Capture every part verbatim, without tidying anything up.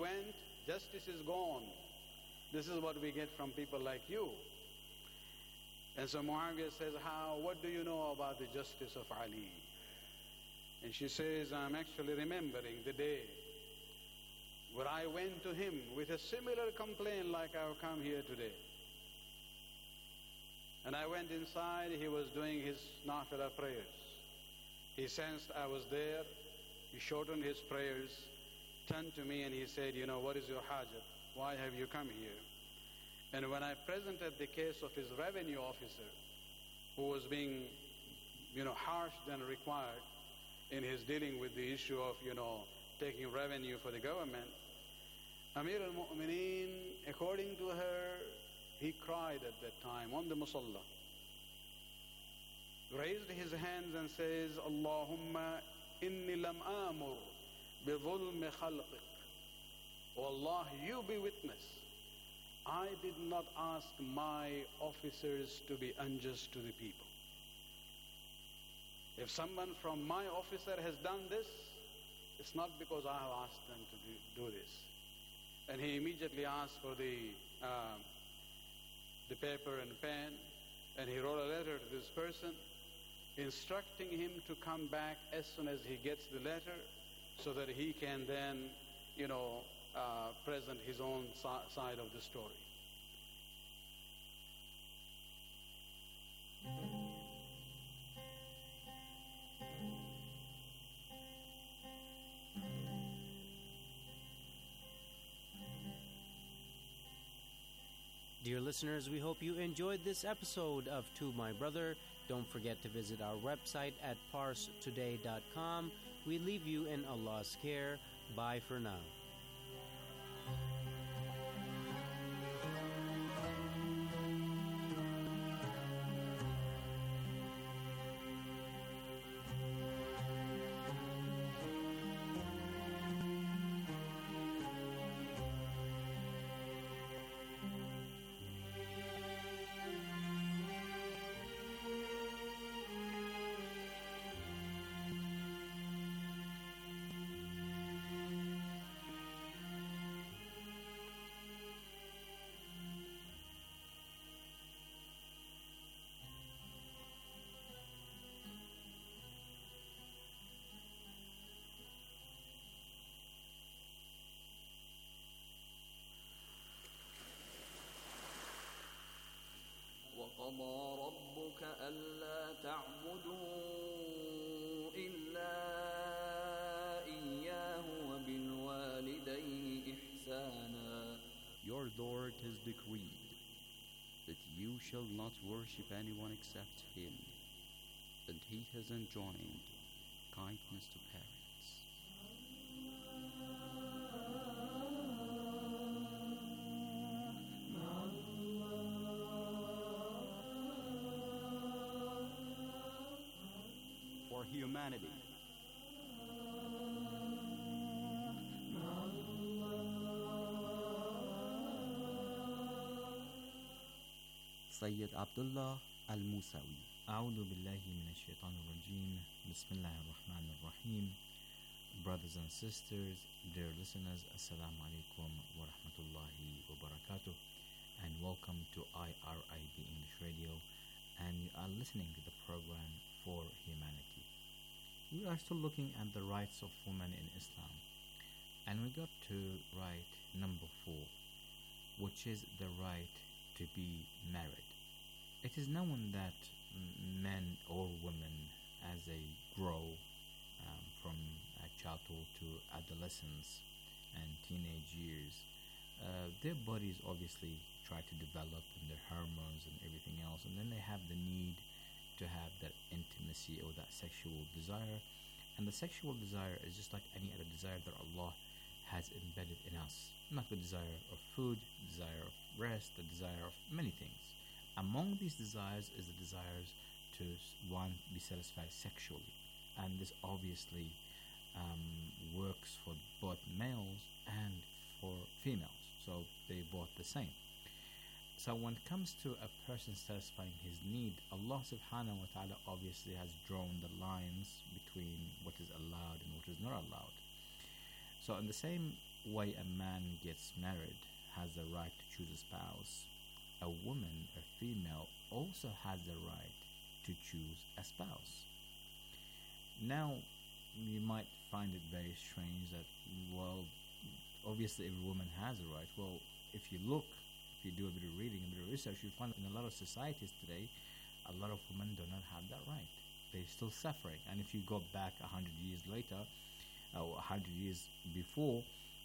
went, justice is gone. This is what we get from people like you. And so Muawiyah says, how, what do you know about the justice of Ali? And she says, I'm actually remembering the day where I went to him with a similar complaint like I've come here today. And I went inside, he was doing his nafila prayers. He sensed I was there, he shortened his prayers, turned to me and he said, you know, what is your hajat? Why have you come here? And when I presented the case of his revenue officer, who was being, you know, harsher than required in his dealing with the issue of, you know, taking revenue for the government, Amir al-Mu'mineen, according to her, he cried at that time on the musalla, raised his hands and says, Allahumma inni lam amur bi dhulmi khalqiq. Oh Allah, you be witness. I did not ask my officers to be unjust to the people. If someone from my officer has done this, it's not because I have asked them to do, do this. And he immediately asked for the uh, the paper and pen, and he wrote a letter to this person, instructing him to come back as soon as he gets the letter, so that he can then, you know, uh, present his own si- side of the story. Dear listeners, we hope you enjoyed this episode of To My Brother. Don't forget to visit our website at parse today dot com. We leave you in Allah's care. Bye for now. وقضى ربك ألا تعبدوا إلا إياه وبالوالدين إحسانا. Your Lord has decreed that you shall not worship anyone except Him, and He has enjoined kindness to parents. For humanity, Sayyid Abdullah Al-Musawi. أعوذ بالله من الشيطان الرجيم. بسم الله الرحمن الرحيم. Brothers and sisters, dear listeners, Assalamu alaikum wa rahmatullahi wa barakatuh, and welcome to I R I B English Radio, and you are listening to the program For Humanity. We are still looking at the rights of women in Islam, and we got to right number four, which is the right to be married. It is known that men or women, as they grow um, from uh, childhood to adolescence and teenage years, uh, their bodies obviously try to develop, and their hormones and everything else, and then they have the need to have that intimacy or that sexual desire. And the sexual desire is just like any other desire that Allah has embedded in us. Not the desire of food, the desire of rest, the desire of many things. Among these desires is the desires to, one, be satisfied sexually. And this obviously um, works for both males and for females. So they both the same. So when it comes to a person satisfying his need, Allah subhanahu wa ta'ala obviously has drawn the lines between what is allowed and what is not allowed. So in the same way a man gets married has the right to choose a spouse, a woman, a female, also has the right to choose a spouse. Now, you might find it very strange that, well, obviously every woman has a right. Well, if you look, if you do a bit of reading, a bit of research, you'll find that in a lot of societies today, a lot of women do not have that right. They're still suffering. And if you go back a hundred years later, or a hundred years before,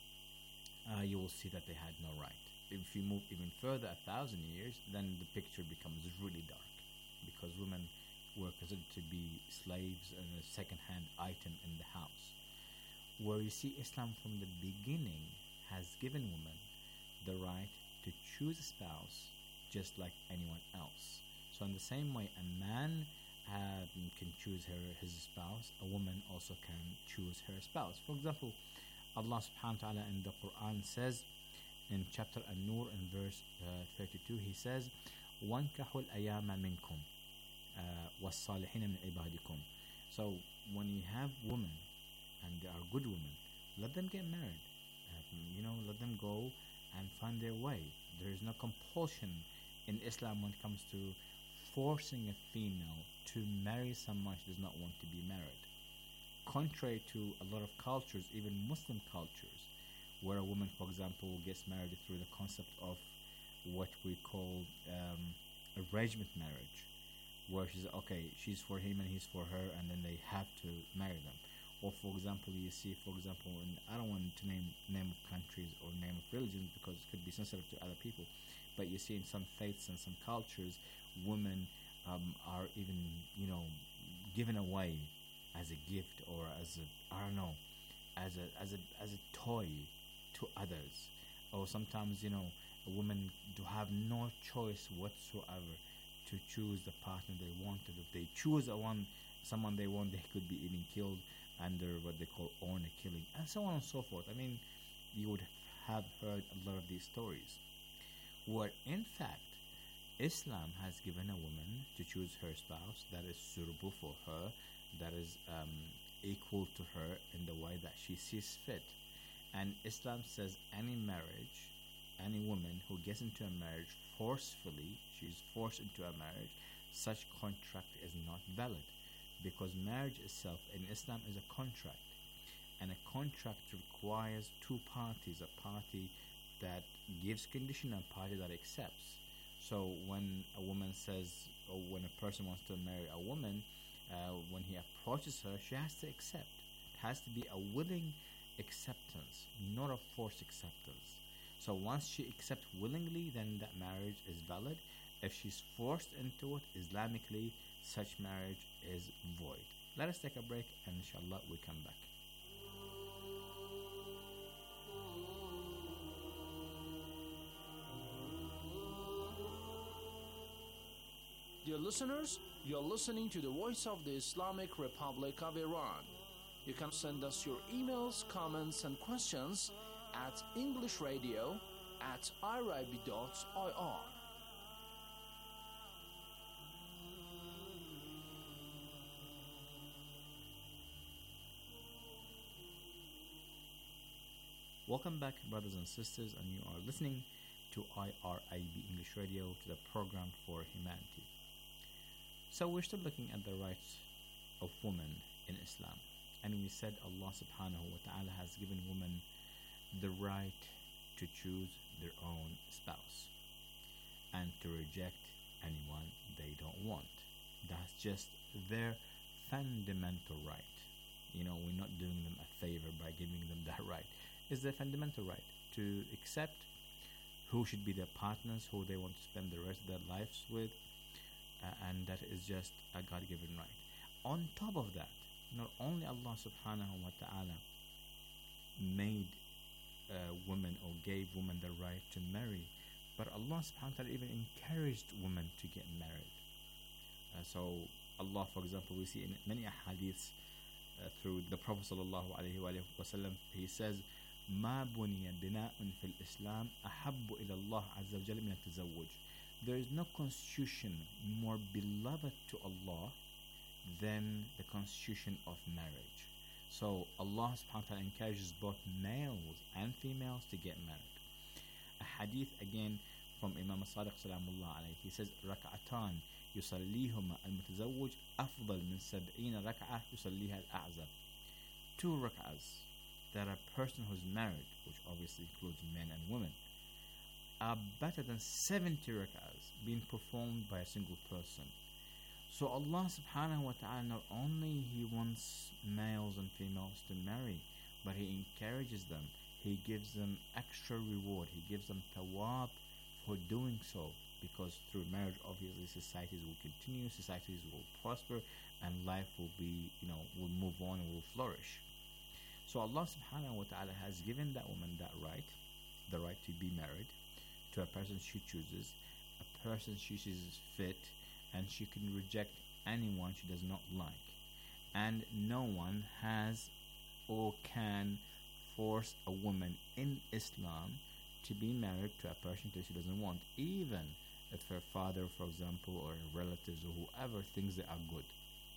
uh, you will see that they had no right. If you move even further, a thousand years, then the picture becomes really dark, because women were considered to be slaves and a second-hand item in the house. Where you see Islam from the beginning has given women the right to choose a spouse just like anyone else. So in the same way a man uh, can choose her his spouse, a woman also can choose her spouse. For example, Allah subhanahu wa ta'ala in the Quran says in chapter An-Nur in verse uh, thirty-two, he says, وَانْكَحُوا الْأَيَامَ مِنْكُمْ وَالصَّالِحِينَ مِنْ عِبَادِكُمْ. So when you have women and they are good women, let them get married. Um, you know, let them go and find their way. There is no compulsion in Islam when it comes to forcing a female to marry someone she does not want to be married. Contrary to a lot of cultures, even Muslim cultures, where a woman, for example, gets married through the concept of what we call um, arrangement marriage, where she's okay, she's for him and he's for her, and then they have to marry them. Or for example, you see, for example, in, I don't want to name name of countries or name of religions because it could be sensitive to other people, but you see in some faiths and some cultures, women um, are even, you know, given away as a gift or as a, I don't know, as a as a as a toy to others. Or sometimes, you know, a woman do have no choice whatsoever to choose the partner they wanted. If they choose a one someone they want, they could be even killed under what they call honor killing, and so on and so forth. I mean, you would have heard a lot of these stories, where in fact Islam has given a woman to choose her spouse that is suitable for her, that is um, equal to her in the way that she sees fit. And Islam says any marriage, any woman who gets into a marriage forcefully, she's forced into a marriage, such contract is not valid. Because marriage itself in Islam is a contract, and a contract requires two parties, a party that gives condition and a party that accepts. So when a woman says, or when a person wants to marry a woman, uh, when he approaches her, she has to accept. It has to be a willing acceptance, not a forced acceptance. So once she accepts willingly, then that marriage is valid. If she's forced into it, Islamically, such marriage is void. Let us take a break, and inshallah we come back. Dear listeners, you're listening to the voice of the Islamic Republic of Iran. You can send us your emails, comments, and questions at englishradio at irib dot I R. Welcome back, brothers and sisters, and you are listening to I R I B English Radio, to the program for humanity. So we're still looking at the rights of women in Islam, and we said Allah subhanahu wa ta'ala has given women the right to choose their own spouse and to reject anyone they don't want. That's just their fundamental right. You know, we're not doing them a favor by giving them that right. It's their fundamental right to accept who should be their partners, who they want to spend the rest of their lives with, uh, and that is just a God-given right. On top of that, not only Allah subhanahu wa ta'ala made uh, women or gave women the right to marry, but Allah subhanahu wa ta'ala even encouraged women to get married. Uh, so Allah, for example, we see in many ahadiths uh, through the Prophet sallallahu alaihi wasallam, he says, ما بني بناء في الإسلام أحب إلى الله عز وجل من التزوج. There is no constitution more beloved to Allah than the constitution of marriage. So Allah subhanahu wa ta'ala encourages both males and females to get married. A hadith again from Imam Sadiq salamullah alayhi. He says, ركعتان يصليهما المتزوج أفضل من سبعين ركعة يصليها الأعزب. Two rak'ahs that a person who's married, which obviously includes men and women, are better than seventy rak'ahs being performed by a single person. So Allah subhanahu wa ta'ala, not only He wants males and females to marry, but He encourages them. He gives them extra reward. He gives them thawab for doing so, because through marriage, obviously, societies will continue, societies will prosper, and life will be, you know, will move on and will flourish. So Allah subhanahu wa ta'ala has given that woman that right, the right to be married to a person she chooses, a person she sees fit, and she can reject anyone she does not like. And no one has or can force a woman in Islam to be married to a person that she doesn't want, even if her father, for example, or her relatives or whoever thinks they are good.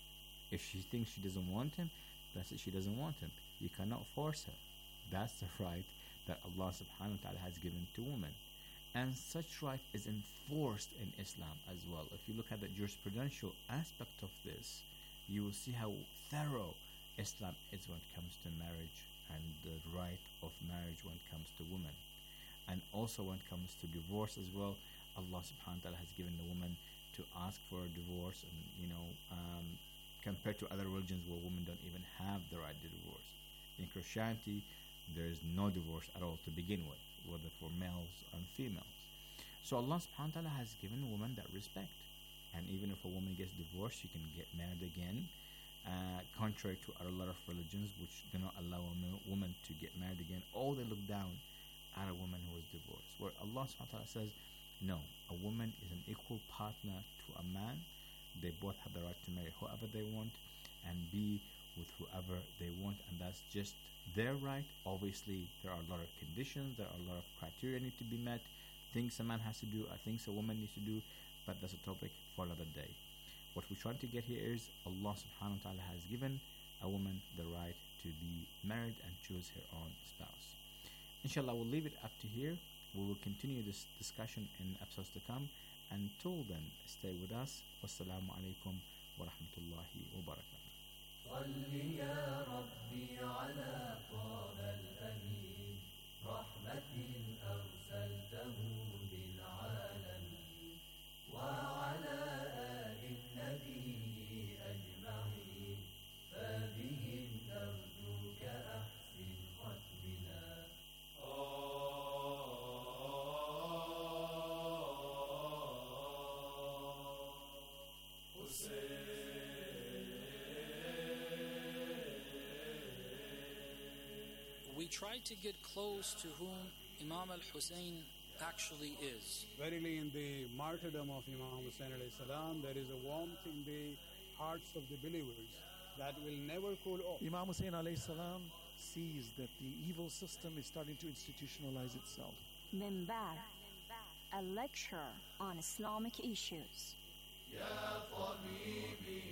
If she thinks she doesn't want him, that's it, she doesn't want him. You cannot force her. That's the right that Allah subhanahu wa ta'ala has given to women. And such right is enforced in Islam as well. If you look at the jurisprudential aspect of this, you will see how thorough Islam is when it comes to marriage and the right of marriage when it comes to women. And also when it comes to divorce as well, Allah subhanahu wa ta'ala has given the woman to ask for a divorce, and you know, um, compared to other religions where women don't even have the right to divorce. In Christianity, there is no divorce at all to begin with, whether for males and females. So Allah subhanahu wa ta'ala has given women that respect. And even if a woman gets divorced, she can get married again, uh, contrary to a lot of religions which do not allow a woman to get married again, or they look down at a woman who is divorced. Where Allah subhanahu wa ta'ala says, no, a woman is an equal partner to a man. They both have the right to marry whoever they want and be with whoever they want, and that's just their right. Obviously, there are a lot of conditions, there are a lot of criteria need to be met, things a man has to do, uh, things a woman needs to do, but that's a topic for another day. What we're trying to get here is Allah subhanahu wa ta'ala has given a woman the right to be married and choose her own spouse. Inshallah, we'll leave it up to here. We will continue this discussion in episodes to come. Until then, stay with us. Wassalamu alaikum wa rahmatullahi wa barakatuh. صل يا ربي على طه الأمين رحمة أرسلته للعالمين وعلى آل النبي أجمعين فبهم نرجوك أحسن ختمنا We try to get close to whom Imam al-Hussein actually is. Verily, in the martyrdom of Imam Hussein alayhi salam, there is a warmth in the hearts of the believers that will never cool off. Imam Hussein alayhi salam sees that the evil system is starting to institutionalize itself. Minbar, a lecture on Islamic issues. يا طبيبي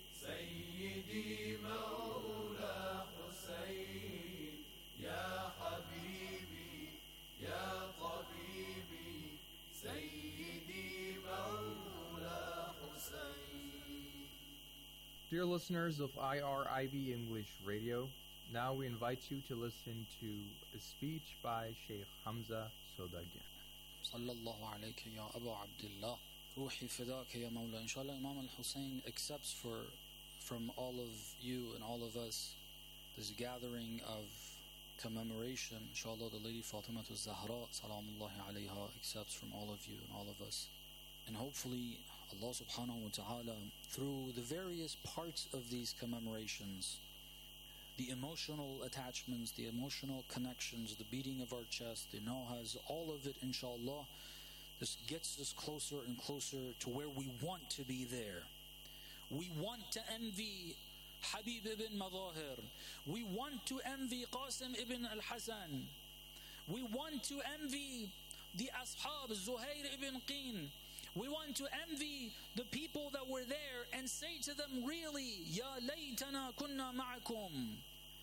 سيدي مولا حسين يا حبيبي يا طبيبي سيدي مولا حسين. Dear listeners of I R I B English Radio, now we invite you to listen to a speech by Sheikh Hamza Sodagian. صلى الله عليك يا أبا عبد الله روحي فداك يا مولا. Inshallah, Imam al-Hussein accepts for from all of you and all of us this gathering of commemoration. Inshallah, the Lady Fatima al-Zahra salamullahi alayha accepts from all of you and all of us. And hopefully Allah subhanahu wa ta'ala, through the various parts of these commemorations, the emotional attachments, the emotional connections, the beating of our chest, the nahas, all of it, inshallah, this gets us closer and closer to where we want to be there. We want to envy Habib ibn Madahir. We want to envy Qasim ibn al-Hasan. We want to envy the Ashab, Zuhair ibn Qin. We want to envy the people that were there and say to them, really, Ya laytana kunna ma'akum.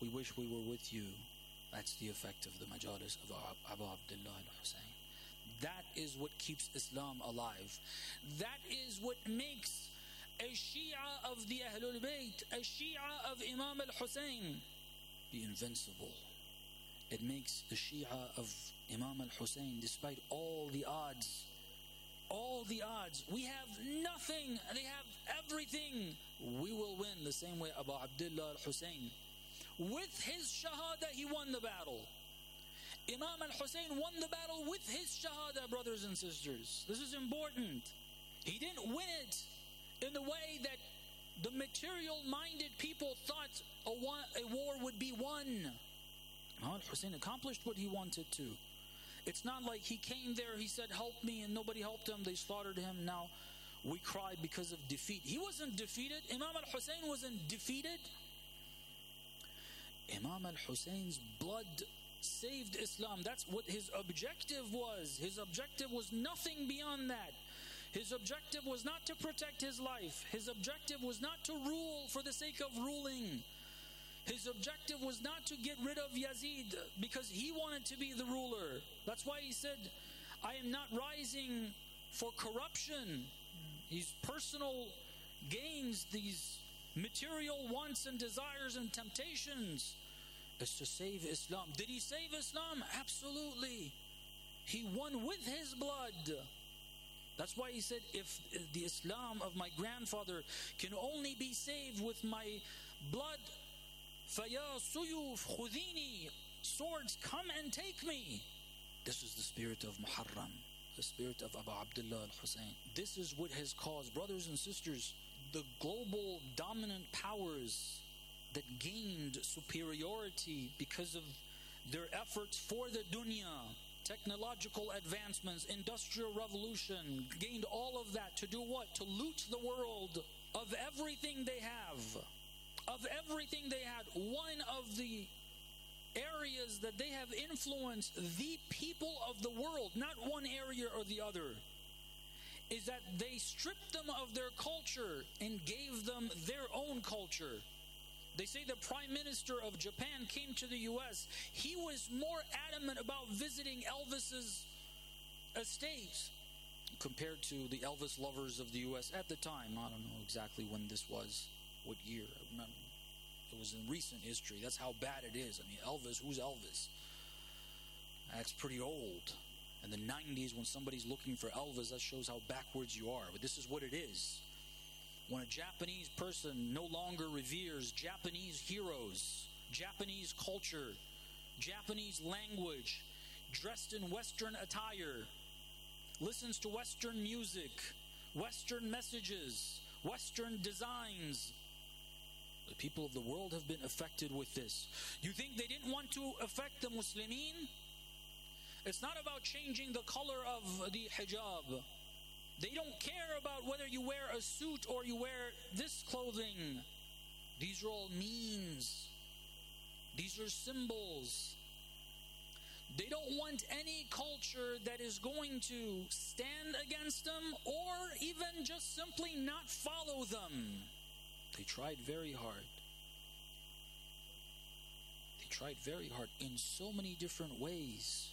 We wish we were with you. That's the effect of the majalis of Abu Abdullah al-Hussein. That is what keeps Islam alive. That is what makes a Shia of the Ahlul Bayt, a Shia of Imam al-Hussein, be invincible. It makes the Shia of Imam al-Hussein, despite all the odds, all the odds, we have nothing, they have everything. We will win the same way Abu Abdullah al-Hussein. With his shahada, he won the battle. Imam al-Hussein won the battle with his shahada, brothers and sisters. This is important. He didn't win it in the way that the material-minded people thought a, one, a war would be won. Imam al-Hussein accomplished what he wanted to. It's not like he came there, he said, help me, and nobody helped him. They slaughtered him. Now we cry because of defeat. He wasn't defeated. Imam al-Hussein wasn't defeated. Imam al-Hussein's blood saved Islam. That's what his objective was. His objective was nothing beyond that. His objective was not to protect his life. His objective was not to rule for the sake of ruling. His objective was not to get rid of Yazid because he wanted to be the ruler. That's why he said, I am not rising for corruption. These personal gains, these material wants and desires and temptations, is to save Islam. Did he save Islam? Absolutely. He won with his blood. That's why he said, if the Islam of my grandfather can only be saved with my blood, فَيَا سُيُوفْ خُذِينِي, swords, come and take me. This is the spirit of Muharram, the spirit of Abu Abdullah al-Hussein. This is what has caused, brothers and sisters, the global dominant powers that gained superiority because of their efforts for the dunya, technological advancements, industrial revolution, gained all of that to do what? To loot the world of everything they have. Of everything they had. One of the areas that they have influenced the people of the world, not one area or the other, is that they stripped them of their culture and gave them their own culture. They say the Prime Minister of Japan came to the U S. He was more adamant about visiting Elvis's estate compared to the Elvis lovers of the U S at the time. I don't know exactly when this was, what year. I remember. It was in recent history. That's how bad it is. I mean, Elvis, who's Elvis? That's pretty old. In the nineties, when somebody's looking for Elvis, that shows how backwards you are. But this is what it is. When a Japanese person no longer reveres Japanese heroes, Japanese culture, Japanese language, dressed in Western attire, listens to Western music, Western messages, Western designs, the people of the world have been affected with this. You think they didn't want to affect the Muslimin? It's not about changing the color of the hijab. They don't care about whether you wear a suit or you wear this clothing. These are all means. These are symbols. They don't want any culture that is going to stand against them or even just simply not follow them. They tried very hard. They tried very hard in so many different ways.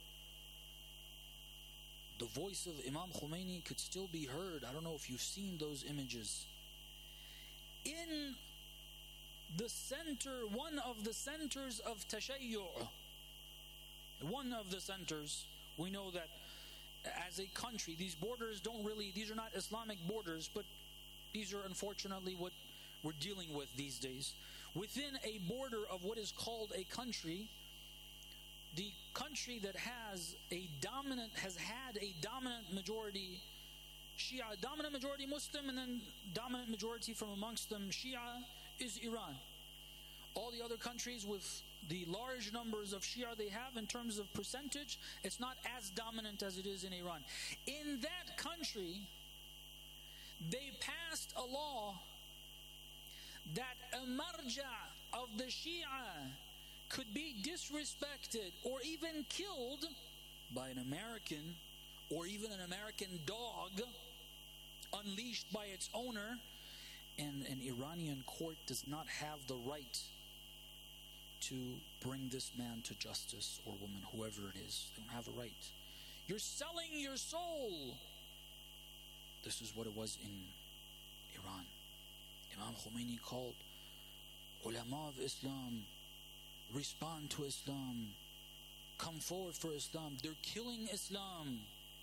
The voice of Imam Khomeini could still be heard. I don't know if you've seen those images. In the center, one of the centers of Tashayyu', one of the centers, we know that as a country, these borders don't really, these are not Islamic borders, but these are unfortunately what we're dealing with these days. Within a border of what is called a country, the country that has a dominant, has had a dominant majority Shia, dominant majority Muslim, and then dominant majority from amongst them Shia, is Iran. All the other countries with the large numbers of Shia they have in terms of percentage, it's not as dominant as it is in Iran. In that country, they passed a law that a marja' of the Shia could be disrespected or even killed by an American or even an American dog unleashed by its owner, and an Iranian court does not have the right to bring this man to justice or woman, whoever it is. They don't have a right. You're selling your soul. This is what it was in Iran. Imam Khomeini called ulama of Islam, respond to Islam, come forward for Islam. They're killing Islam.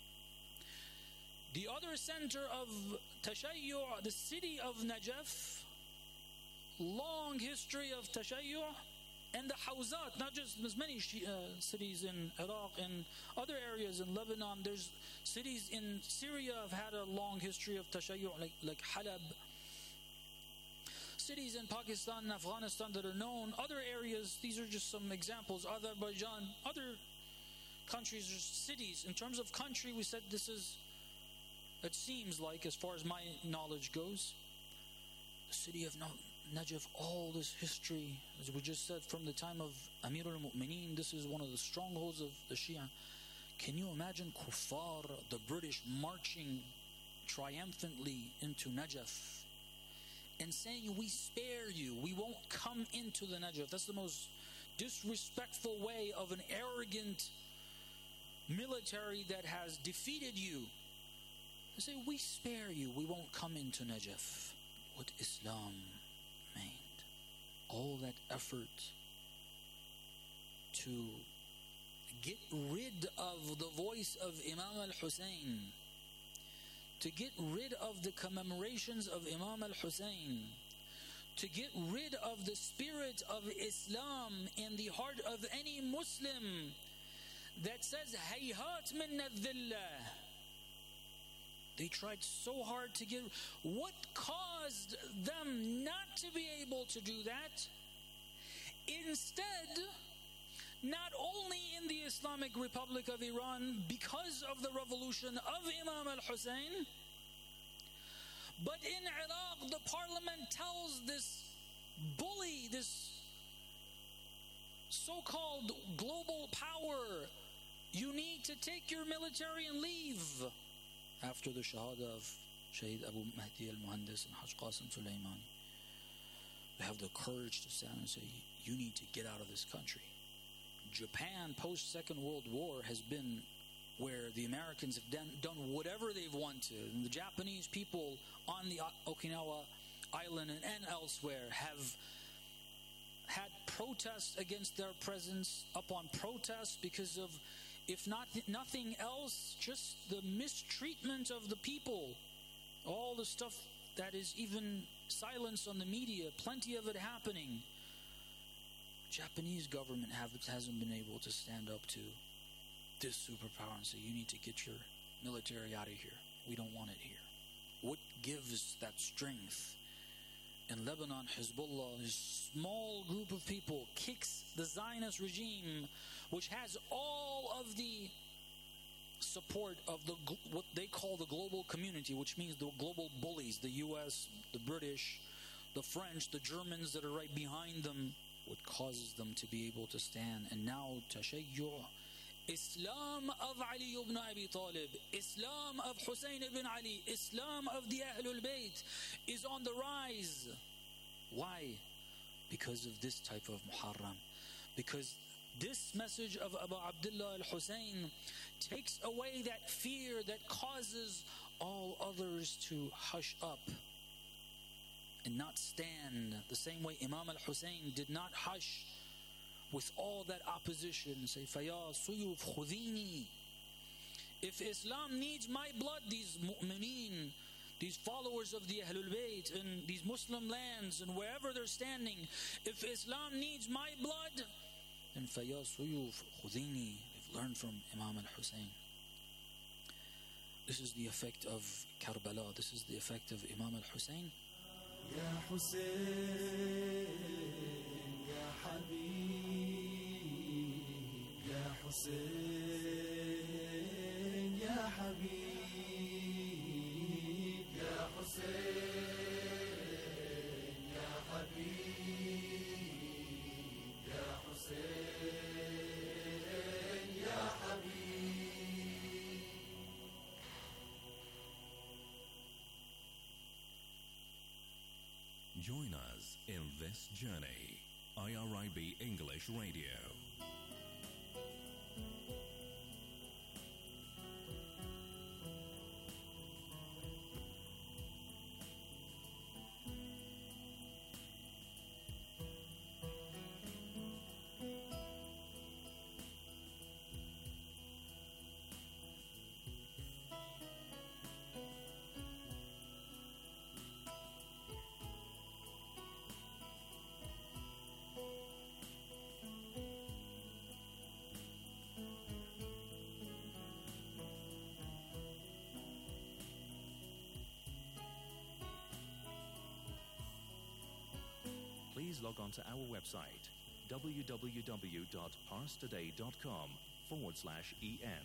The other center of Tashayyu', the city of Najaf, long history of Tashayyu', and the Hawzat, not just as many uh, cities in Iraq and other areas in Lebanon. There's cities in Syria have had a long history of Tashayyu', like, like Halab. Cities in Pakistan and Afghanistan that are known. Other areas, these are just some examples. Azerbaijan, other countries or cities. In terms of country, we said this is, it seems like, as far as my knowledge goes, the city of Najaf, all this history, as we just said, from the time of Amir al-Mu'mineen, this is one of the strongholds of the Shia. Can you imagine Kuffar, the British, marching triumphantly into Najaf and saying, we spare you, we won't come into the Najaf? That's the most disrespectful way of an arrogant military that has defeated you. They say, we spare you, we won't come into Najaf. What Islam meant. All that effort to get rid of the voice of Imam al-Hussein, to get rid of the commemorations of Imam al-Hussein, to get rid of the spirit of Islam in the heart of any Muslim that says, Hayhat minna dhillah. They tried so hard to get... What caused them not to be able to do that? Instead, not only in the Islamic Republic of Iran, because of the revolution of Imam al-Hussein, but in Iraq, the parliament tells this bully, this so-called global power, you need to take your military and leave. After the Shahada of Shaheed Abu Mahdi al-Muhandis and Haj Qasim Sulaimani, they have the courage to stand and say, you need to get out of this country. Japan, post-Second World War, has been where the Americans have done, done whatever they've wanted. And the Japanese people on the Okinawa Island and, and elsewhere have had protests against their presence upon protests because of, if not nothing else, just the mistreatment of the people. All the stuff that is even silenced on the media, plenty of it happening. Japanese government have, hasn't been able to stand up to this superpower and say, you need to get your military out of here. We don't want it here. What gives that strength? In Lebanon, Hezbollah, a small group of people, kicks the Zionist regime, which has all of the support of the what they call the global community, which means the global bullies, the U S, the British, the French, the Germans that are right behind them. What causes them to be able to stand? And now Tashayyu', Islam of Ali ibn Abi Talib, Islam of Hussein ibn Ali, Islam of the Ahlul Bayt is on the rise. Why? Because of this type of Muharram. Because this message of Abu Abdullah al-Hussein takes away that fear that causes all others to hush up and not stand the same way Imam al-Hussein did not hush with all that opposition. Say, Faya suyuf khudini. If Islam needs my blood, these mu'mineen, these followers of the Ahlul Bayt in these Muslim lands and wherever they're standing, if Islam needs my blood, then Faya suyuf khudini. They've learned from Imam al-Hussein. This is the effect of Karbala. This is the effect of Imam al-Hussein. Ya Hussein, Ya Habib, Ya Hussein, Ya Habib, Ya Hussein, Ya Habib, Ya Hussein, Ya Habib. Join us in this journey I R I B English Radio. Please log on to our website, www.parstoday.com forward slash en.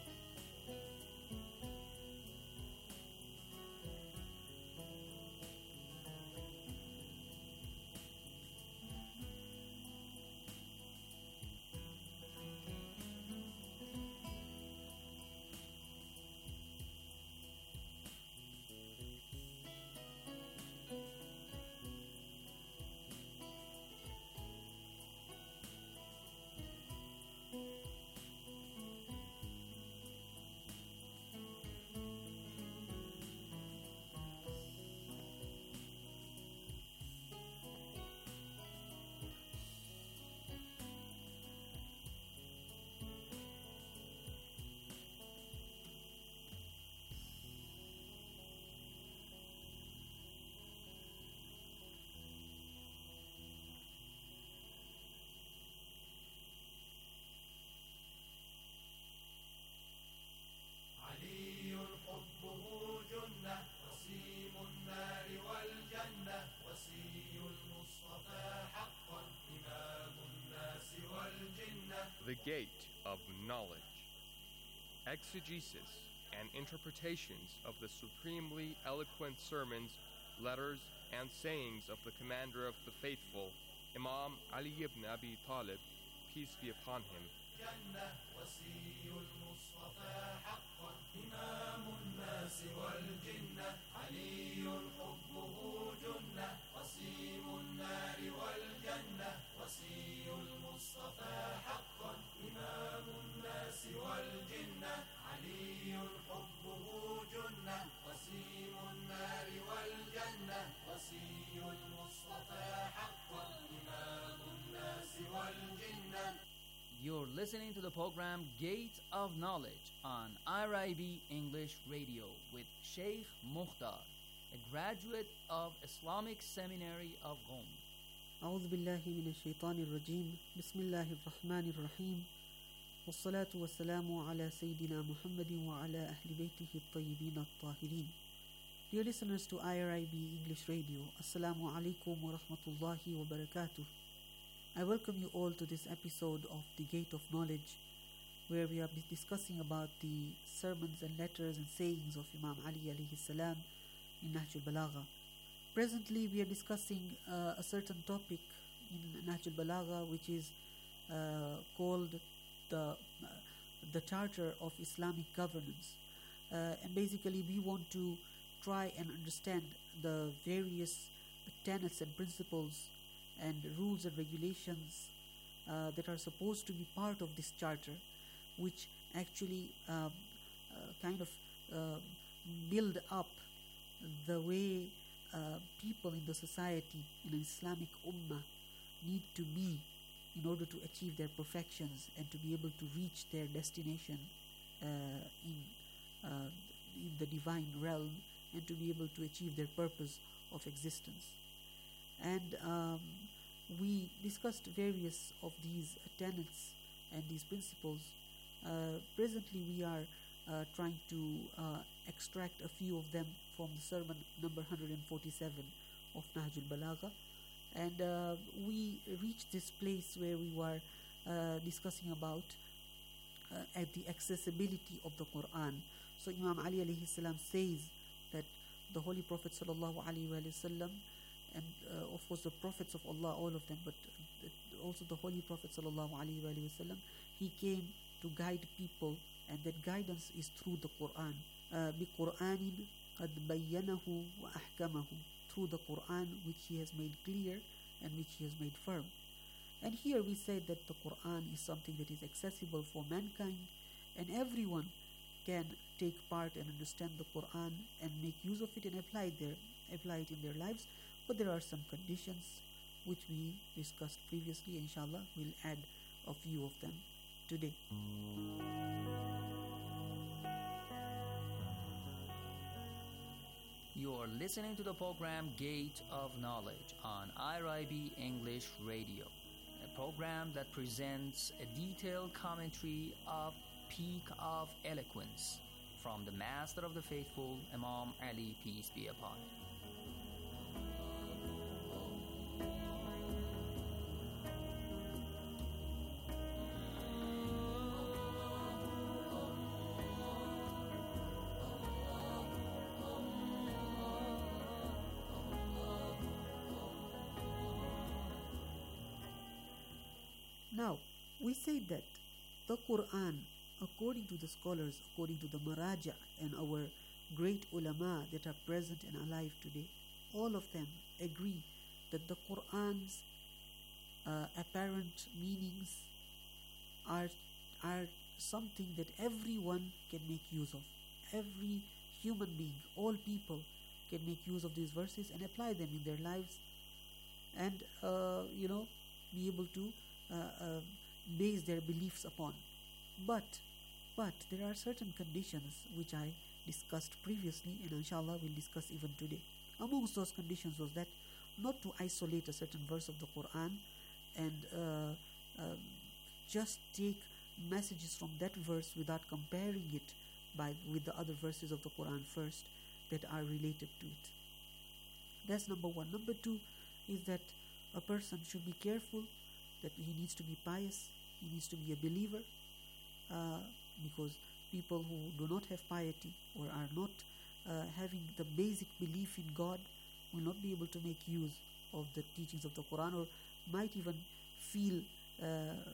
علي حبه جنة وسيم النار والجنة وسي المصطفى حقا إمام الناس والجنة. The Gate of Knowledge. Exegesis and interpretations of the supremely eloquent sermons, letters, and sayings of the Commander of the Faithful, Imam Ali ibn Abi Talib, peace be upon him. جنة وسي المصطفى حقا إمام الناس والجنة. علي حبه جنة وسيم النار والجنة وسي المصطفى حقا إمام الناس والجنة. علي حبه جنة وسيم النار والجنة وسي المصطفى حقا إمام الناس والجنة. You're listening to the program Gate of Knowledge on I R I B English Radio with Sheikh Mukhtar, a graduate of Islamic Seminary of Qom. أعوذ بالله من الشيطان الرجيم بسم الله الرحمن الرحيم والصلاة والسلام على سيدنا محمد وعلى أهل بيته الطيبين الطاهرين. Dear listeners to I R I B English Radio, Assalamu alaikum wa rahmatullahi wa barakatuh. I welcome you all to this episode of The Gate of Knowledge, where we are discussing about the sermons and letters and sayings of Imam Ali alayhi salam in Nahj al-Balagha. Presently we are discussing uh, a certain topic in Nahj al-Balagha which is uh, called the, uh, the Charter of Islamic Governance. Uh, and basically we want to try and understand the various tenets and principles and rules and regulations uh, that are supposed to be part of this charter, which actually um, uh, kind of uh, build up the way uh, people in the society, in an Islamic ummah, need to be in order to achieve their perfections and to be able to reach their destination uh, in, uh, in the divine realm and to be able to achieve their purpose of existence. And um, we discussed various of these uh, tenets and these principles. Uh, presently we are uh, trying to uh, extract a few of them from the sermon number one hundred forty-seven of Nahj al-Balagha. And uh, we reached this place where we were uh, discussing about uh, at the accessibility of the Quran. So Imam Ali alayhi salam says that the Holy Prophet sallallahu alaihi wasallam, and uh, of course the prophets of Allah, all of them, but uh, also the Holy Prophet sallallahu alaihi wasallam, he came to guide people, and that guidance is through the Quran. بِقُرْآنٍ قَدْ بَيَّنَهُ وَأَحْكَمَهُ, through the Quran which he has made clear and which he has made firm. And here we say that the Quran is something that is accessible for mankind, and everyone can take part and understand the Quran and make use of it and apply, their, apply it in their lives. But there are some conditions which we discussed previously. Inshallah, we'll add a few of them today. You're listening to the program Gate of Knowledge on I R I B English Radio, a program that presents a detailed commentary of Peak of Eloquence from the Master of the Faithful, Imam Ali, peace be upon him. Now, we say that the Quran, according to the scholars, according to the Maraja and our great ulama that are present and alive today, all of them agree that the Quran's uh, apparent meanings are, are something that everyone can make use of. Every human being, all people can make use of these verses and apply them in their lives, and uh, you know, be able to uh, uh, base their beliefs upon. But but there are certain conditions which I discussed previously, and inshallah we'll discuss even today. Amongst those conditions was that not to isolate a certain verse of the Quran and uh, um, just take messages from that verse without comparing it by with the other verses of the Quran first that are related to it. That's number one. Number two is that a person should be careful, that he needs to be pious, he needs to be a believer, uh, because people who do not have piety or are not uh, having the basic belief in God will not be able to make use of the teachings of the Quran, or might even feel uh,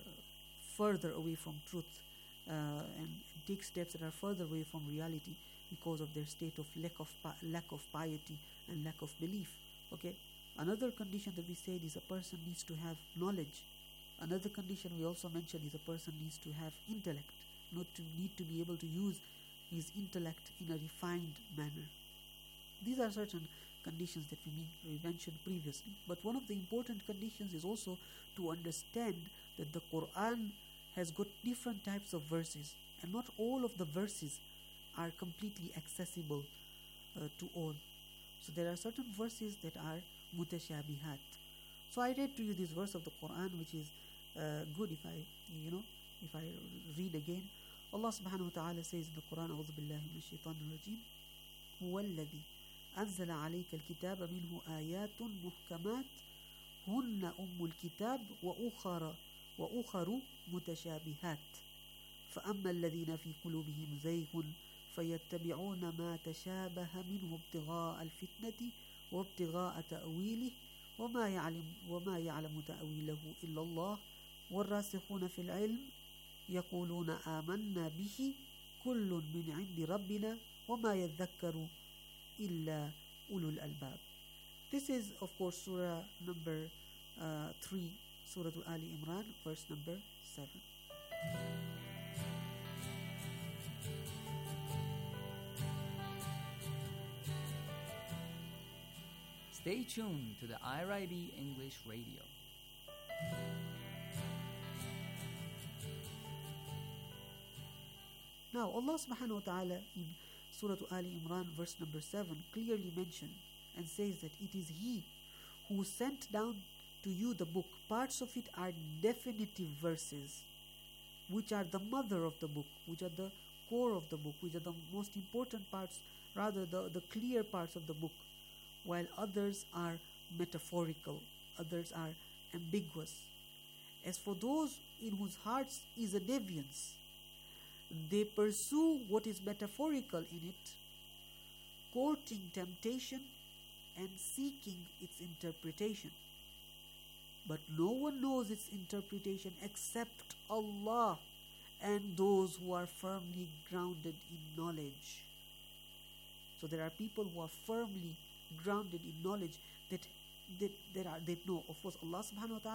further away from truth uh, and take steps that are further away from reality because of their state of lack of pi- lack of piety and lack of belief. Okay. Another condition that we said is a person needs to have knowledge. Another condition we also mentioned is a person needs to have intellect, not to need to be able to use his intellect in a refined manner. These are certain conditions that we, mean, we mentioned previously. But one of the important conditions is also to understand that the Quran has got different types of verses, and not all of the verses are completely accessible uh, to all. So there are certain verses that are mutashabihat. So I read to you this verse of the Quran, which is uh, good if I, you know, if I read again. Allah subhanahu wa ta'ala says in the Quran, أعوذ بالله من الشيطان الرجيم هو الذي أنزل عليك الكتاب منه آيات محكمات هن أم الكتاب وأخر وأخر متشابهات فأما الذين في قلوبهم زيغ فيتبعون ما تشابه منه ابتغاء الفتنة وابتغاء تأويله وما يعلم وما يعلم تأويله إلا الله والراسخون في العلم يقولون آمنا به كل من عند ربنا وما يذكر إلا أولو الألباب. This is of course Surah number uh, three, Surah Ali Imran, verse number seven. Stay tuned to the I R I B English Radio. Now Allah subhanahu wa ta'ala in Surah Ali Imran verse number seven clearly mentioned and says that it is He who sent down to you the book. Parts of it are definitive verses, which are the mother of the book, which are the core of the book, which are the most important parts, rather the, the clear parts of the book, while others are metaphorical, others are ambiguous. As for those in whose hearts is a deviance, they pursue what is metaphorical in it, courting temptation and seeking its interpretation. But no one knows its interpretation except Allah and those who are firmly grounded in knowledge. So there are people who are firmly grounded in knowledge that that, that are that know. Of course, Allah subhanahu wa ta'ala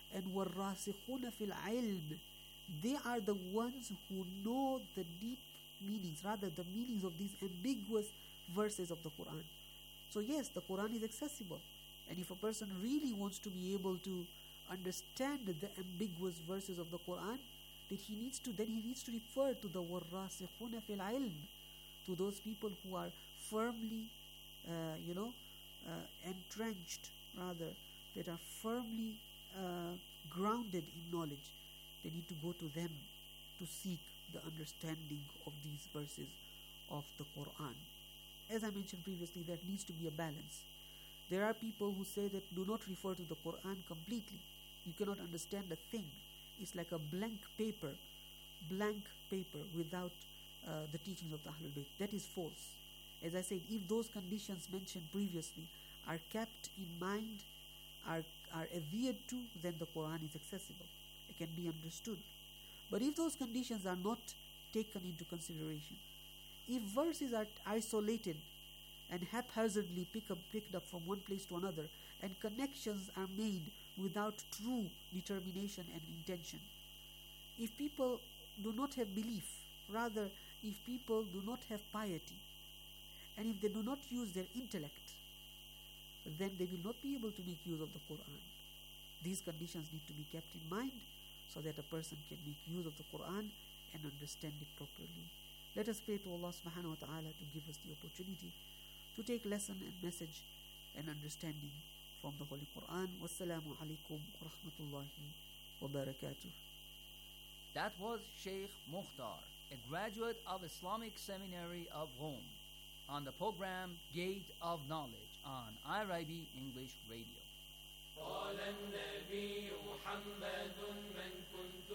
And وَالرَّاسِخُونَ فِي الْعِلْمِ, they are the ones who know the deep meanings, rather the meanings of these ambiguous verses of the Quran. So yes, the Quran is accessible, and if a person really wants to be able to understand the ambiguous verses of the Quran, that he needs to then he needs to refer to the وَالرَّاسِخُونَ فِي الْعِلْمِ, to those people who are firmly uh, you know uh, entrenched, rather that are firmly uh, grounded in knowledge. They need to go to them to seek the understanding of these verses of the Quran. As I mentioned previously, there needs to be a balance. There are people who say that do not refer to the Quran completely. You cannot understand a thing. It's like a blank paper, blank paper without uh, the teachings of the Ahlul Bayt. That is false. As I said, if those conditions mentioned previously are kept in mind, are, are adhered to, then the Quran is accessible. It can be understood. But if those conditions are not taken into consideration, if verses are isolated and haphazardly pick up, picked up from one place to another, and connections are made without true determination and intention, if people do not have belief, rather if people do not have piety, and if they do not use their intellect, then they will not be able to make use of the Quran. These conditions need to be kept in mind so that a person can make use of the Quran and understand it properly. Let us pray to Allah subhanahu wa ta'ala to give us the opportunity to take lesson and message and understanding from the Holy Quran. Wassalamu alaikum wa rahmatullahi wa barakatuh. That was Sheikh Mukhtar, a graduate of Islamic Seminary of Rome, on the program Gate of Knowledge on I R I B English Radio. قال النبي محمد من كنت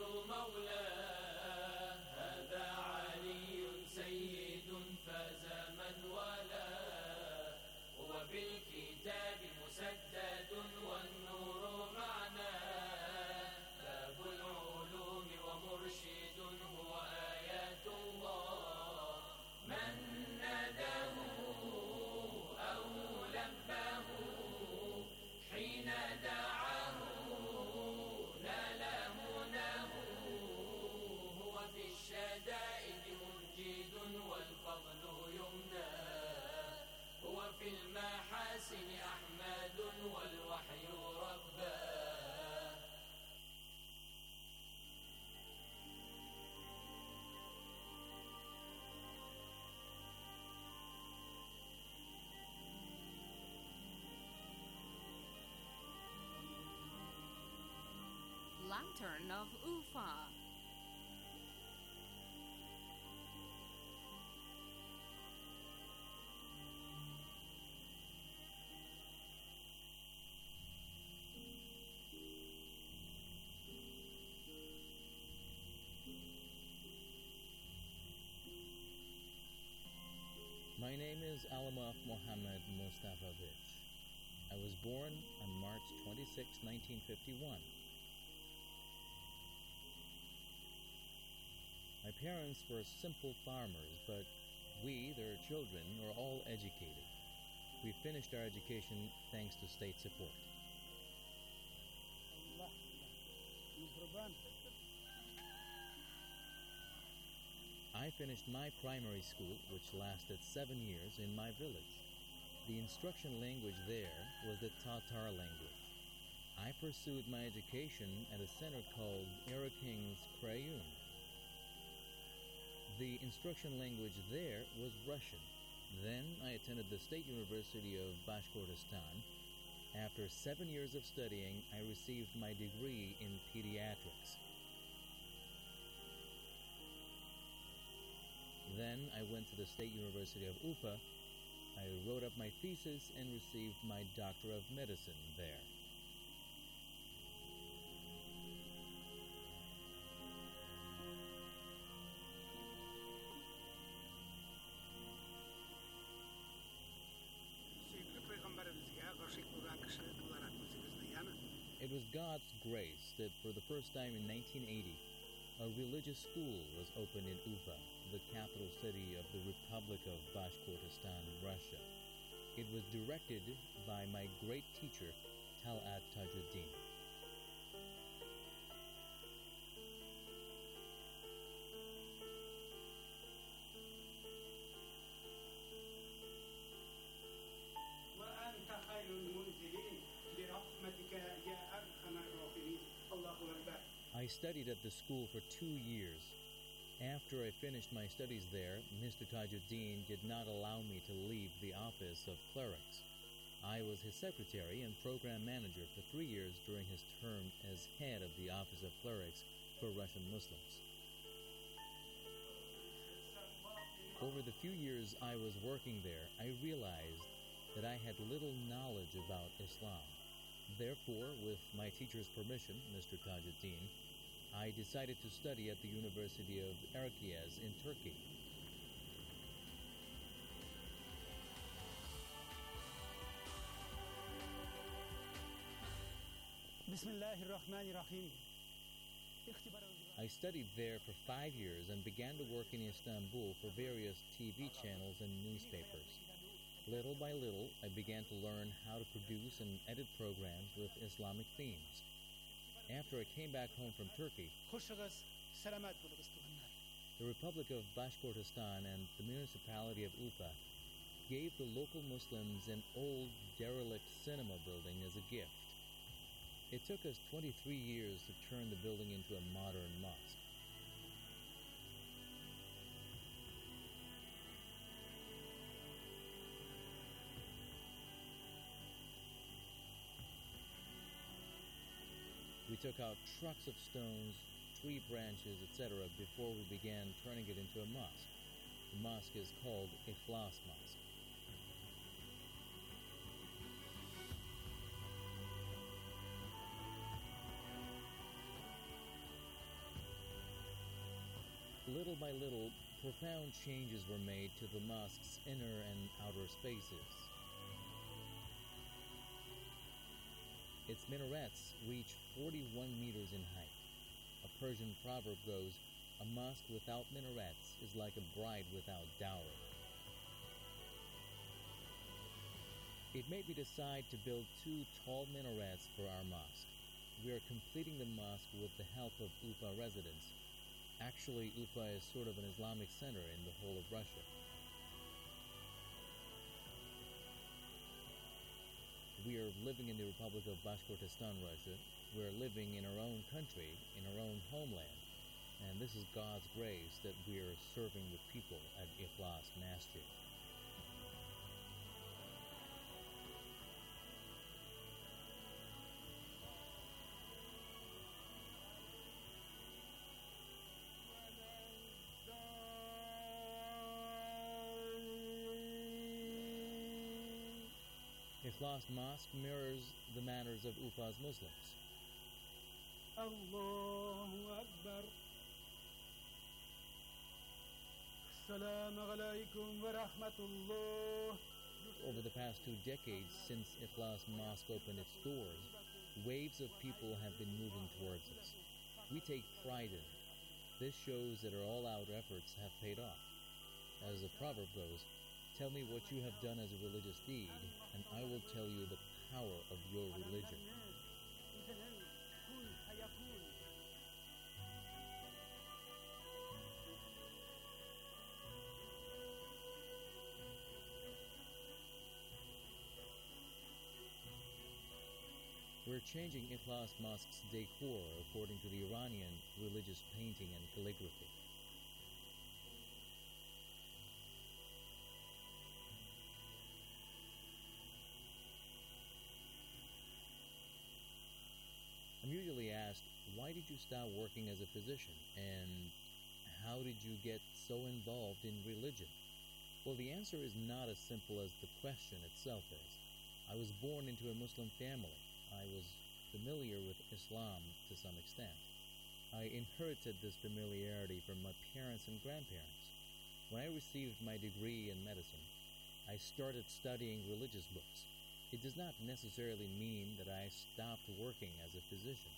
مولاه هذا علي سيد فاز من والاه هو بالكتاب مسدد والنور معناه باب العلوم ومرشد هو آيات الله من ناداه أو لباه حين دعاه نال مناه هو في الشدائد منجد والفضل يمناه هو في المحاسن أحمد والوحي رباه. Lantern of Ufa. My name is Alamaf Mohammed Mustafavich. I was born on March twenty-sixth, nineteen fifty-one. My parents were simple farmers, but we, their children, were all educated. We finished our education thanks to state support. I finished my primary school, which lasted seven years, in my village. The instruction language there was the Tatar language. I pursued my education at a center called Eraking's Krayun. The instruction language there was Russian. Then I attended the State University of Bashkortostan. After seven years of studying, I received my degree in pediatrics. Then I went to the State University of Ufa. I wrote up my thesis and received my Doctor of Medicine there. It was God's grace that for the first time in nineteen eighty, a religious school was opened in Ufa, the capital city of the Republic of Bashkortostan, Russia. It was directed by my great teacher, Talat Tajuddin. برحمتك يا أرحم الراحمين. الله أكبر. I studied at the school for two years. After I finished my studies there, Mister Tajuddin did not allow me to leave the office of clerics. I was his secretary and program manager for three years during his term as head of the office of clerics for Russian Muslims. Over the few years I was working there, I realized that I had little knowledge about Islam. Therefore, with my teacher's permission, Mister Tajuddin, I decided to study at the University of Erciyes in Turkey. Bismillahirrahmanirrahim. I studied there for five years and began to work in Istanbul for various T V channels and newspapers. Little by little, I began to learn how to produce and edit programs with Islamic themes. After I came back home from Turkey, the Republic of Bashkortostan and the municipality of Ufa gave the local Muslims an old, derelict cinema building as a gift. It took us twenty-three years to turn the building into a modern mosque. We took out trucks of stones, tree branches, et cetera before we began turning it into a mosque. The mosque is called Ikhlas Mosque. Little by little, profound changes were made to the mosque's inner and outer spaces. Its minarets reach forty-one meters in height. A Persian proverb goes, "A mosque without minarets is like a bride without dowry." It made me decide to build two tall minarets for our mosque. We are completing the mosque with the help of Ufa residents. Actually, Ufa is sort of an Islamic center in the whole of Russia. We are living in the Republic of Bashkortostan, Russia. We are living in our own country, in our own homeland. And this is God's grace that we are serving the people at Ikhlas Masjid. Ikhlas Mosque mirrors the manners of Ufa's Muslims. Allahu Akbar. Assalamu alaikum wa rahmatullah. Over the past two decades since Ikhlas Mosque opened its doors, waves of people have been moving towards us. We take pride in it. This shows that our all-out efforts have paid off. As the proverb goes, "Tell me what you have done as a religious deed, and I will tell you the power of your religion." We're changing Ikhlas Mosque's decor according to the Iranian religious painting and calligraphy. I'm usually asked, why did you stop working as a physician, and how did you get so involved in religion? Well, the answer is not as simple as the question itself is. I was born into a Muslim family. I was familiar with Islam to some extent. I inherited this familiarity from my parents and grandparents. When I received my degree in medicine, I started studying religious books. It does not necessarily mean that I stopped working as a physician.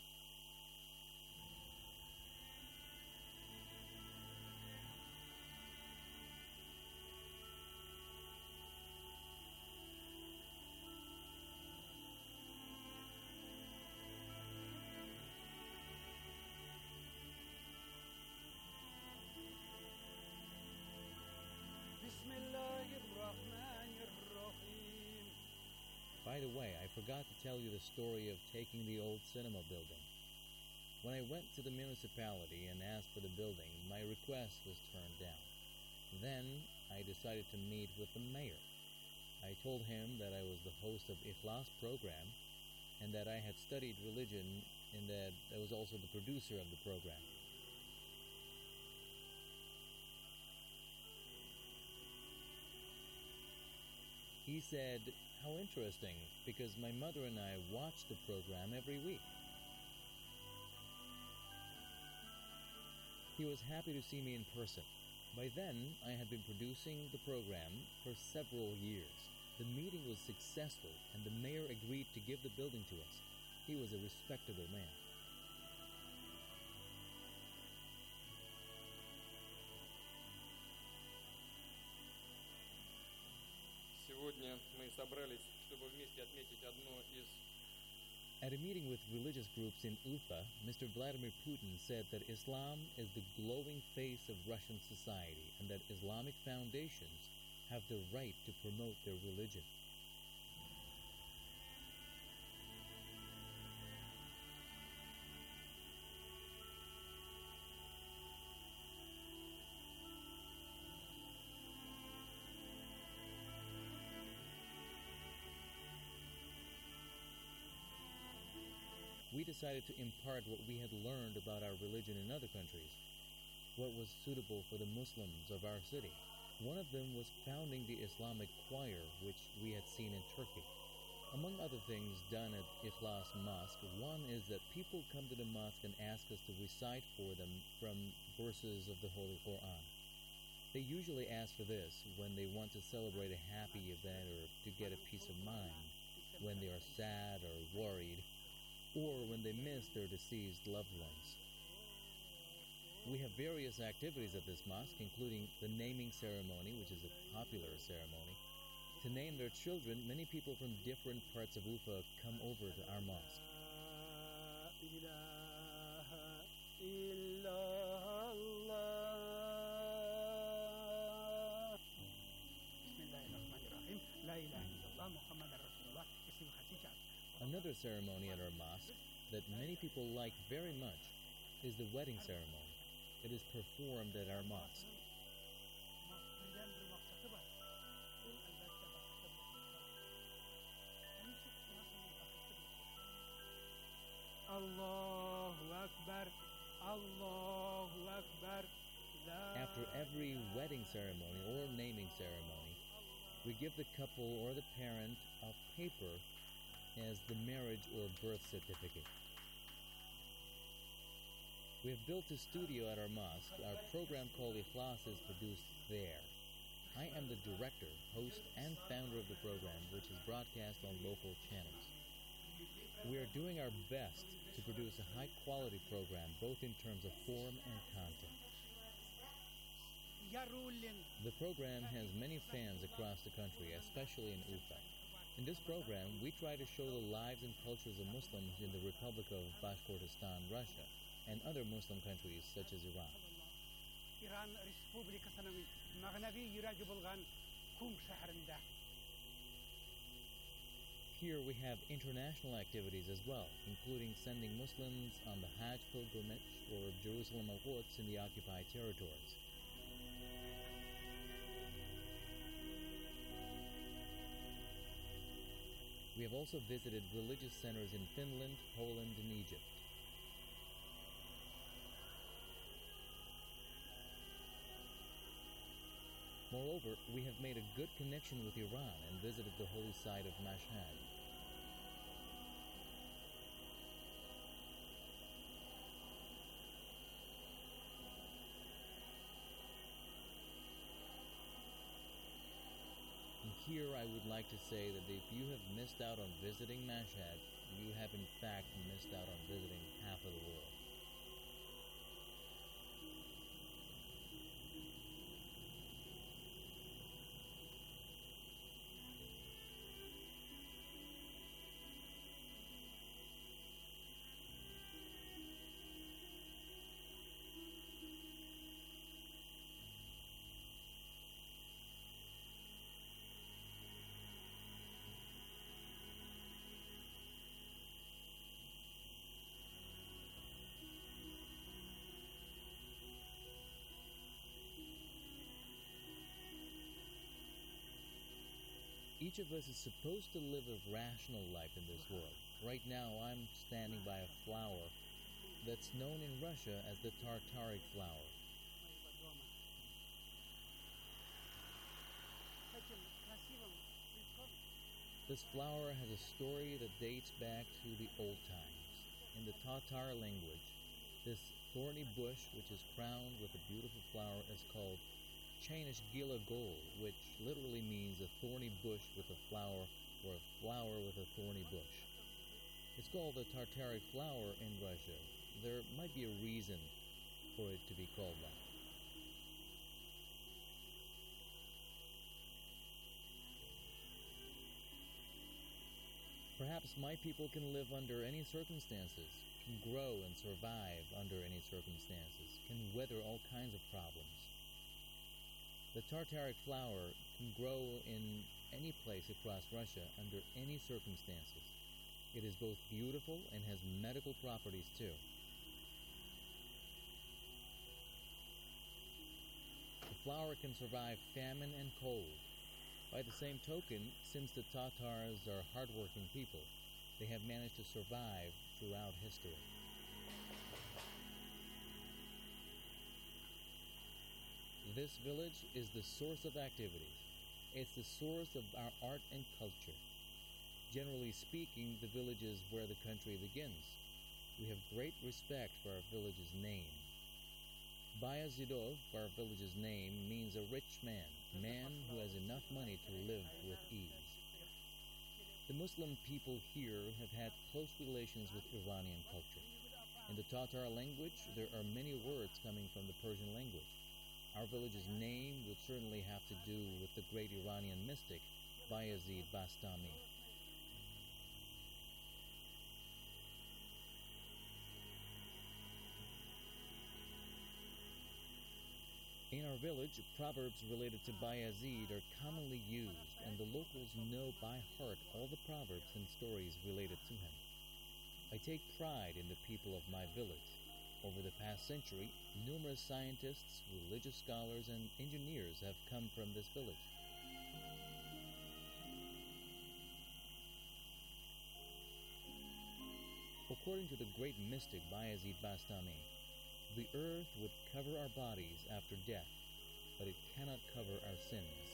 By the way, I forgot to tell you the story of taking the old cinema building. When I went to the municipality and asked for the building, my request was turned down. Then I decided to meet with the mayor. I told him that I was the host of Ikhlas program and that I had studied religion and that I was also the producer of the program. He said, "How interesting, because my mother and I watch the program every week." He was happy to see me in person. By then, I had been producing the program for several years. The meeting was successful, and the mayor agreed to give the building to us. He was a respectable man. Сегодня мы собрались, чтобы вместе отметить одно из At a meeting with religious groups in Ufa, Mister Vladimir Putin said that Islam is the glowing face of Russian society and that Islamic foundations have the right to promote their religion. We decided to impart what we had learned about our religion in other countries, what was suitable for the Muslims of our city. One of them was founding the Islamic choir, which we had seen in Turkey. Among other things done at Ikhlas Mosque, one is that people come to the mosque and ask us to recite for them from verses of the Holy Quran. They usually ask for this when they want to celebrate a happy event or to get a peace of mind, when they are sad or worried, or when they miss their deceased loved ones. We have various activities at this mosque, including the naming ceremony, which is a popular ceremony. To name their children, many people from different parts of Ufa come over to our mosque. Another ceremony at our mosque that many people like very much is the wedding ceremony. It is performed at our mosque. Allahu Akbar, Allahu Akbar. After every wedding ceremony or naming ceremony, we give the couple or the parent a paper as the marriage or birth certificate. We have built a studio at our mosque. Our program called Ikhlas is produced there. I am the director, host, and founder of the program, which is broadcast on local channels. We are doing our best to produce a high-quality program, both in terms of form and content. The program has many fans across the country, especially in Ufa. In this program, we try to show the lives and cultures of Muslims in the Republic of Bashkortostan, Russia, and other Muslim countries such as Iran. İran Respublikasının Magnavi Yuragi bulgan kum şehrinde. Here we have international activities as well, including sending Muslims on the Hajj pilgrimage or Jerusalem al-Quds in the occupied territories. We have also visited religious centers in Finland, Poland, and Egypt. Moreover, we have made a good connection with Iran and visited the holy site of Mashhad. And here I would like to say that if you have missed out on visiting Mashhad, you have in fact missed out on visiting half of the world. Each of us is supposed to live a rational life in this world. Right now, I'm standing by a flower that's known in Russia as the Tartaric flower. This flower has a story that dates back to the old times. In the Tatar language, this thorny bush, which is crowned with a beautiful flower, is called Chainish Gila Gol, which literally means a thorny bush with a flower, or a flower with a thorny bush. It's called the Tartaric flower in Russia. There might be a reason for it to be called that. Perhaps my people can live under any circumstances, can grow and survive under any circumstances, can weather all kinds of problems. The Tartaric flower can grow in any place across Russia under any circumstances. It is both beautiful and has medical properties too. The flower can survive famine and cold. By the same token, since the Tatars are hardworking people, they have managed to survive throughout history. This village is the source of activities. It's the source of our art and culture. Generally speaking, the village is where the country begins. We have great respect for our village's name. Bayazidov, our village's name, means a rich man, a man who has enough money to live with ease. The Muslim people here have had close relations with Iranian culture. In the Tatar language, there are many words coming from the Persian language. Our village's name would certainly have to do with the great Iranian mystic, Bayazid Bastami. In our village, proverbs related to Bayazid are commonly used, and the locals know by heart all the proverbs and stories related to him. I take pride in the people of my village. Over the past century, numerous scientists, religious scholars, and engineers have come from this village. According to the great mystic Bayazid Bastami, the earth would cover our bodies after death, but it cannot cover our sins.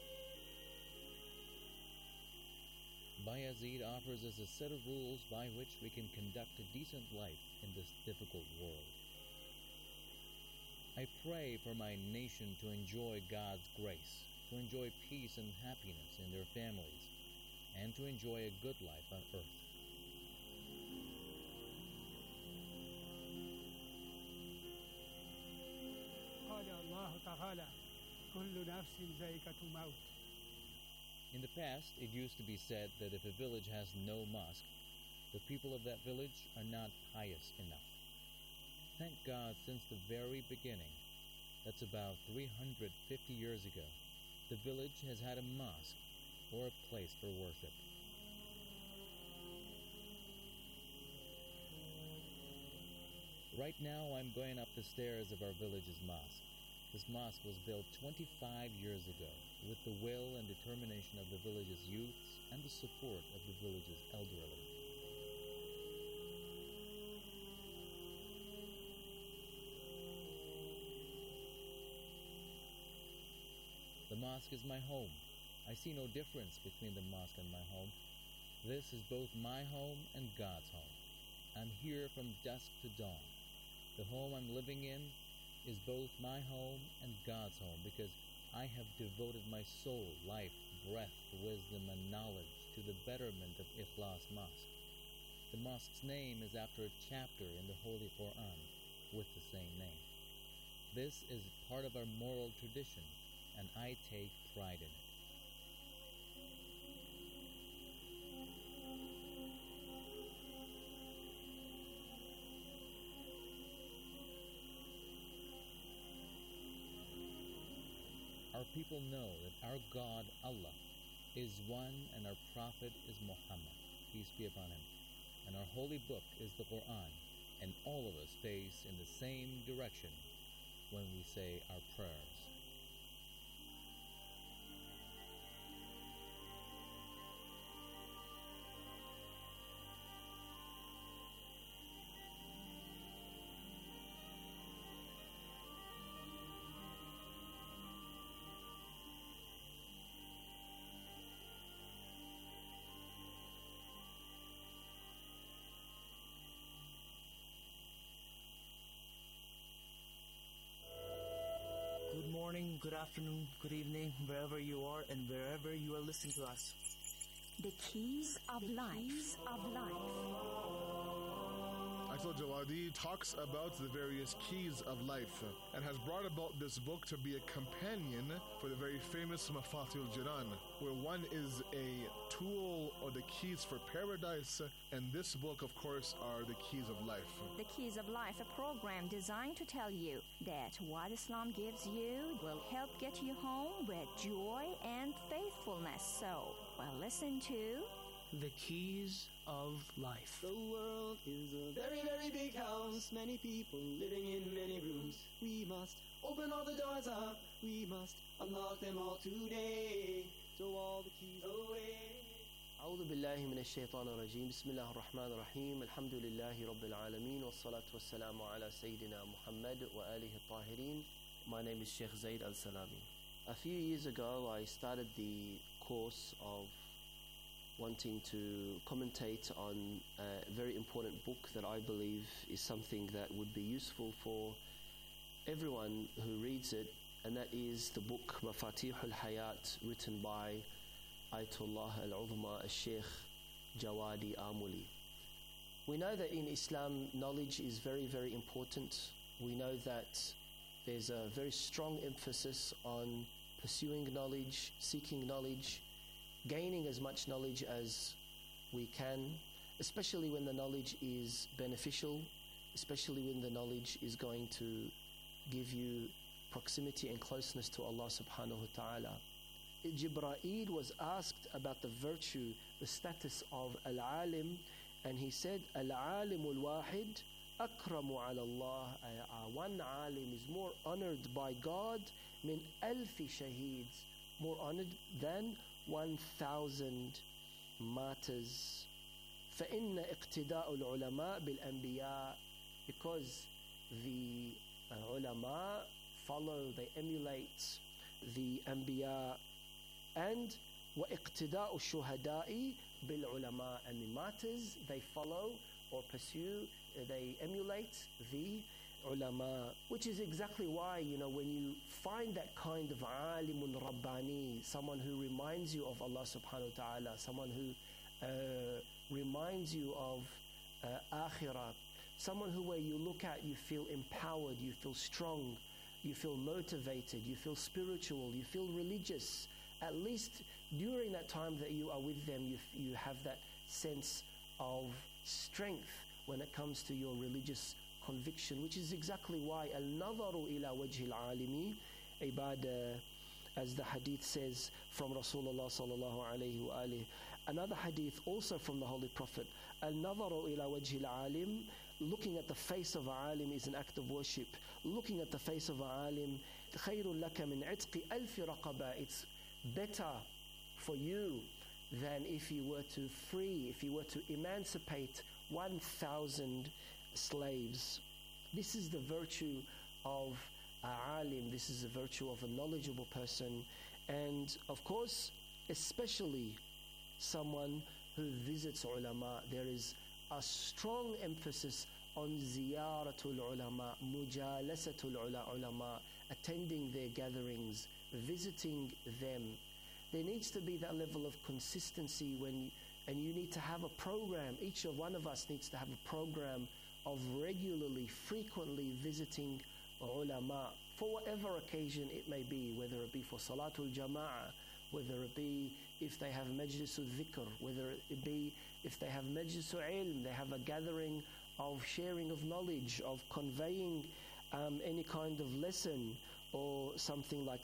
Bayazid offers us a set of rules by which we can conduct a decent life in this difficult world. I pray for my nation to enjoy God's grace, to enjoy peace and happiness in their families, and to enjoy a good life on earth. قال الله تعالى كل نفس ذائقة الموت. In the past, it used to be said that if a village has no mosque, the people of that village are not pious enough. Thank God, since the very beginning, that's about three hundred fifty years ago, the village has had a mosque, or a place for worship. Right now, I'm going up the stairs of our village's mosque. This mosque was built twenty-five years ago with the will and determination of the village's youths and the support of the village's elderly. The mosque is my home. I see no difference between the mosque and my home. This is both my home and God's home. I'm here from dusk to dawn. The home I'm living in is both my home and God's home because I have devoted my soul, life, breath, wisdom, and knowledge to the betterment of Ikhlas Mosque. The mosque's name is after a chapter in the Holy Quran with the same name. This is part of our moral tradition, and I take pride in it. Our people know that our God, Allah, is one and our prophet is Muhammad, peace be upon him. And our holy book is the Quran, and all of us face in the same direction when we say our prayers. good afternoon, good evening, wherever you are and wherever you are listening to us. The Keys of Life. Keys of Life. Ayatollah Jawadi talks about the various keys of life and has brought about this book to be a companion for the very famous Mafatihul Jinan, where one is a tool or the keys for paradise, and this book, of course, are the keys of life. The Keys of Life, a program designed to tell you that what Islam gives you will help get you home with joy and faithfulness. So, well, listen to The Keys of Life. The world is a very, very big house. Many people living in many rooms. We must open all the doors up. We must unlock them all today. Throw all the keys away. أعوذ بالله من الشيطان الرجيم بسم الله الرحمن الرحيم الحمد لله رب العالمين والصلاة والسلام على سيدنا محمد وآله الطاهرين. My name is Sheikh Zaid Al-Salami. A few years ago I started the course of wanting to commentate on a very important book that I believe is something that would be useful for everyone who reads it, and that is the book Mafatihul Hayat, written by Ayatollah Al-Uzma Al-Sheikh Jawadi Amuli. We know that in Islam knowledge is very, very important. We know that there's a very strong emphasis on pursuing knowledge, seeking knowledge, gaining as much knowledge as we can, especially when the knowledge is beneficial, especially when the knowledge is going to give you proximity and closeness to Allah subhanahu wa ta'ala. Jibreel was asked about the virtue, the status of Al-Alim, and he said, Al-Alim al-Wahid akramu ala Allah. One alim is more honored by God min alfi shaheeds, more honored than one thousand martyrs. فإن اقتداء العلماء بالأنبياء, because the uh, ulama follow, they emulate the anbiya, and وإقتداء الشهداء بالعلماء, and the martyrs, they follow or pursue, uh, they emulate the ulama, which is exactly why, you know, when you find that kind of alimun rabbani, someone who reminds you of Allah subhanahu wa ta'ala, someone who uh, reminds you of uh, akhirah, someone who where you look at, you feel empowered, you feel strong, you feel motivated, you feel spiritual, you feel religious. At least during that time that you are with them, you, f- you have that sense of strength when it comes to your religious conviction, which is exactly why al-nadharu ila wajhi al-alimi ibadah, as the hadith says from Rasulullah sallallahu alayhi wa alihi. Another hadith also from the Holy Prophet, al-nadharu ila wajhi al-alim, looking at the face of a alim is an act of worship. Looking at the face of a alim, khayrun laka min itqi alfi raqaba, it's better for you than if you were to free, if you were to emancipate one thousand slaves. This is the virtue of a alim, this is the virtue of a knowledgeable person, and of course, especially someone who visits ulama. There is a strong emphasis on ziyaratul ulama, mujalasatul ulama, attending their gatherings, visiting them. There needs to be that level of consistency when, and you need to have a program. Each of one of us needs to have a program of regularly, frequently visiting ulama for whatever occasion it may be, whether it be for Salatul Jama'ah, whether it be if they have Majlisul Dhikr, whether it be if they have Majlisul Ilm, they have a gathering of sharing of knowledge, of conveying um, any kind of lesson or something like